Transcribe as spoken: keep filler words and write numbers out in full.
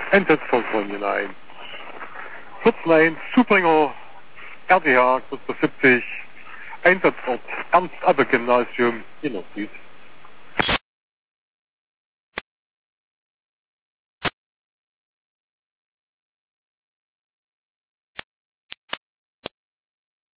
Einsatzvollfreund hinein. vierzehn eins, Zubringer, R D H, siebzig, Einsatzort, Ernst-Abbe-Gymnasium, in der Süd.